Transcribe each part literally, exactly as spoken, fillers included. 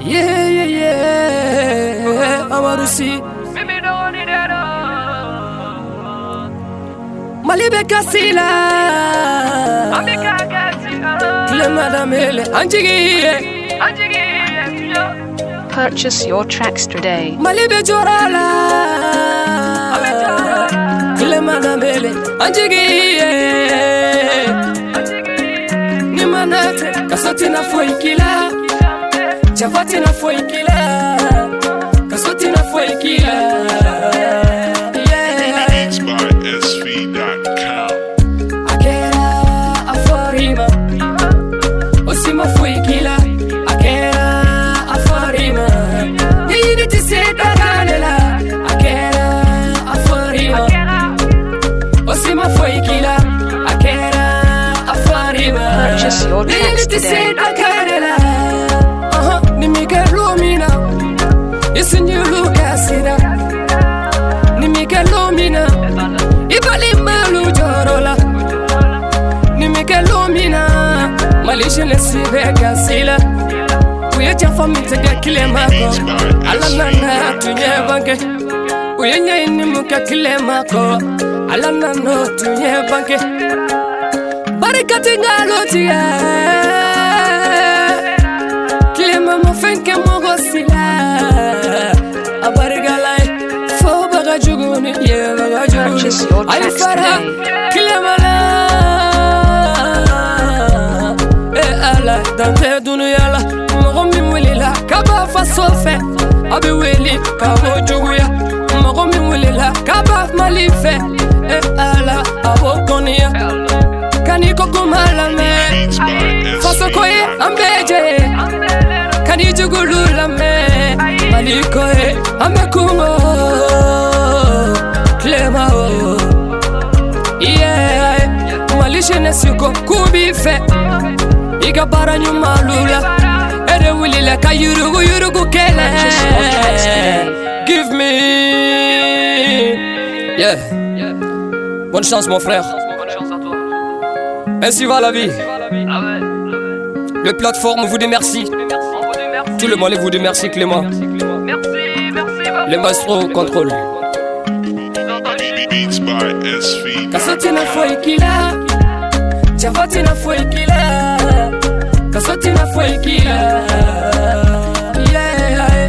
Yeah, yeah, yeah. Amarusi. Malibe Kasila. Clemadamele. Anjigi. Purchase your tracks today. Malibe Jorala. Clemadamele. Anjigi. Nimanate. Kasotina Foikila. Javatina Foikila. Kasotina Foikila. Beats by S V dot com. Akera Afarima. Osima Foikila. Akera Afarima. Yini tiseta kanela. Akera Afarima. Osima Foikila. Akera Afarima. Purchase your tracks today. Nimikelomina, isinyulukasina. Nimikelomina, ibalimalu jorola. Nimikelomina, malishile sibeka sila. Uye chafa mitega kile mako, alanana tunye banke. Uye nye inimuka kile mako, alanana tunye banke. Barikati ngalotia. Mama fenke mogo sila abarigalai fo baga juguni ye baga juguni ay fara kilemala e ala dante dunya la mogo mi wilila kaba fa sofe abi wili kabo juguya mogo mi wilila kaba malife e ala abo konia kaniko kumala me faso koye ambeje Kani jugulula me Maliko e amekungo Klema o Yeah Malishe nesuko kubife Iga bara nyuma lula Ere wilile ka yurugu yurugu kele Give me Yeah Bonne chance mon frère. Ainsi va la vie. Le plateforme vous dit merci. Tout le monde vous dit merci Clément. Le maestro contrôle. Beats by S V. Kasotina Foikila. Javatina Foikila. Kasotina Foikila. Yeah.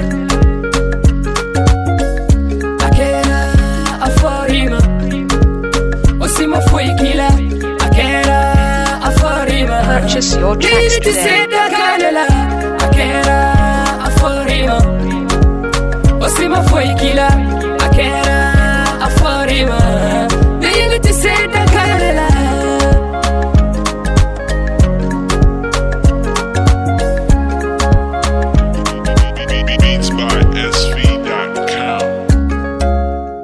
Akera Afarima. Osima Foikila. Akera Afarima. Purchase your tracks today. Akera Afarima. Osima Foikila.